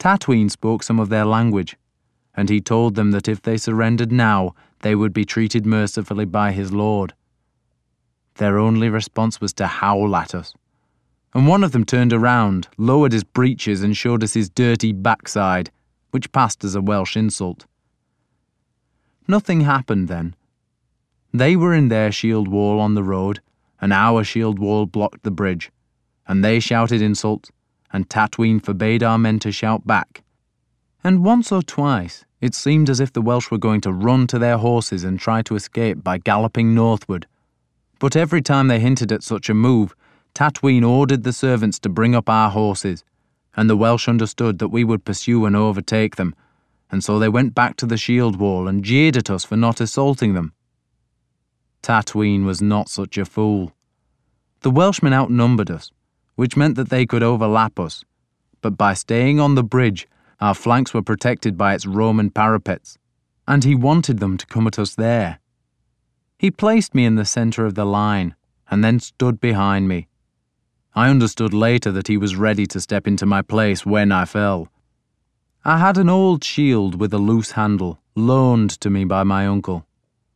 Tatwine spoke some of their language, and he told them that if they surrendered now, they would be treated mercifully by his lord. Their only response was to howl at us, and one of them turned around, lowered his breeches and showed us his dirty backside, which passed as a Welsh insult. Nothing happened then. They were in their shield wall on the road, and our shield wall blocked the bridge, and they shouted insults, and Tatwine forbade our men to shout back. And once or twice it seemed as if the Welsh were going to run to their horses and try to escape by galloping northward. But every time they hinted at such a move, Tatwine ordered the servants to bring up our horses, and the Welsh understood that we would pursue and overtake them, and so they went back to the shield wall and jeered at us for not assaulting them. Tatwine was not such a fool. The Welshmen outnumbered us, which meant that they could overlap us, but by staying on the bridge, our flanks were protected by its Roman parapets, and he wanted them to come at us there. He placed me in the centre of the line, and then stood behind me. I understood later that he was ready to step into my place when I fell. I had an old shield with a loose handle, loaned to me by my uncle.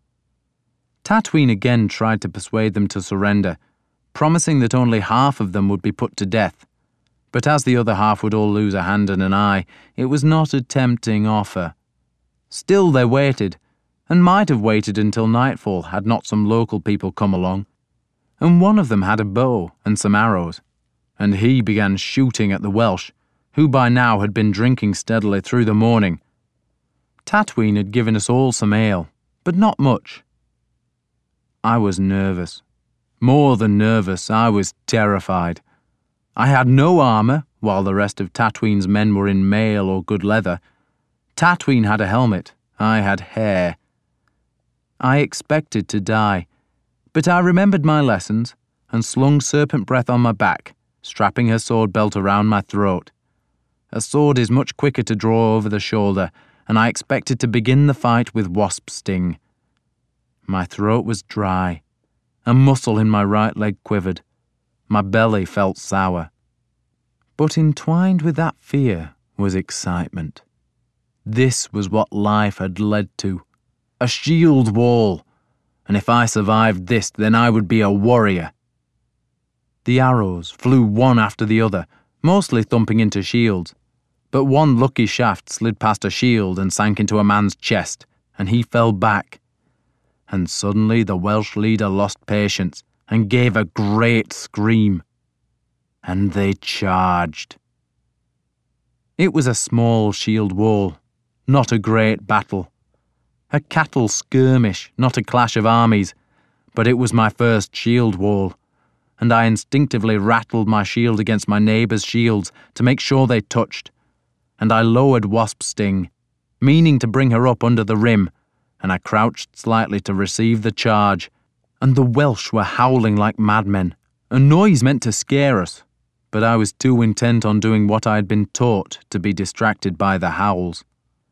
Tatwine again tried to persuade them to surrender, promising that only half of them would be put to death. But as the other half would all lose a hand and an eye, it was not a tempting offer. Still they waited, and might have waited until nightfall had not some local people come along. And one of them had a bow and some arrows, and he began shooting at the Welsh, who by now had been drinking steadily through the morning. Tatwine had given us all some ale, but not much. I was nervous. More than nervous, I was terrified. I had no armour, while the rest of Tatwine's men were in mail or good leather. Tatwine had a helmet, I had hair. I expected to die, but I remembered my lessons and slung Serpent Breath on my back, strapping her sword belt around my throat. A sword is much quicker to draw over the shoulder, and I expected to begin the fight with Wasp Sting. My throat was dry. A muscle in my right leg quivered. My belly felt sour. But entwined with that fear was excitement. This was what life had led to. A shield wall. And if I survived this, then I would be a warrior. The arrows flew one after the other, mostly thumping into shields. But one lucky shaft slid past a shield and sank into a man's chest, and he fell back. And suddenly the Welsh leader lost patience and gave a great scream. And they charged. It was a small shield wall, not a great battle. A cattle skirmish, not a clash of armies, but it was my first shield wall, and I instinctively rattled my shield against my neighbours' shields to make sure they touched, and I lowered Wasp Sting, meaning to bring her up under the rim, and I crouched slightly to receive the charge, and the Welsh were howling like madmen, a noise meant to scare us, but I was too intent on doing what I had been taught to be distracted by the howls.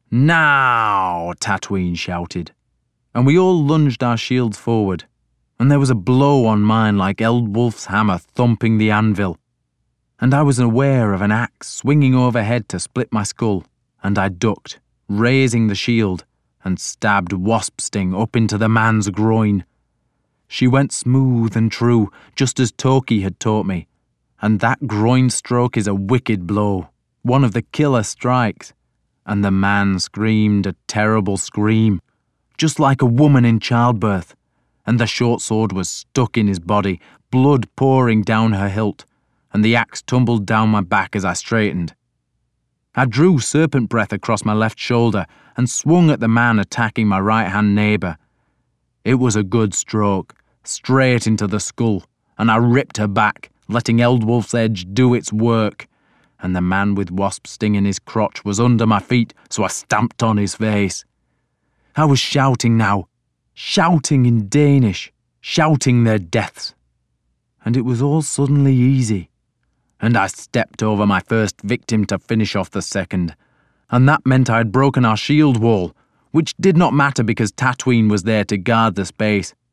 "Now!" Tatwine shouted, and we all lunged our shields forward, and there was a blow on mine like Eldwulf's hammer thumping the anvil, and I was aware of an axe swinging overhead to split my skull, and I ducked, raising the shield, and stabbed Wasp Sting up into the man's groin. She went smooth and true, just as Toki had taught me, and that groin stroke is a wicked blow, one of the killer strikes, and the man screamed a terrible scream, just like a woman in childbirth, and the short sword was stuck in his body, blood pouring down her hilt, and the axe tumbled down my back as I straightened. I drew Serpent Breath across my left shoulder and swung at the man attacking my right-hand neighbour. It was a good stroke, straight into the skull, and I ripped her back, letting Eldwulf's edge do its work, and the man with Wasp Sting in his crotch was under my feet, so I stamped on his face. I was shouting now, shouting in Danish, shouting their deaths. And it was all suddenly easy. And I stepped over my first victim to finish off the second. And that meant I had broken our shield wall, which did not matter because Tatwine was there to guard the space,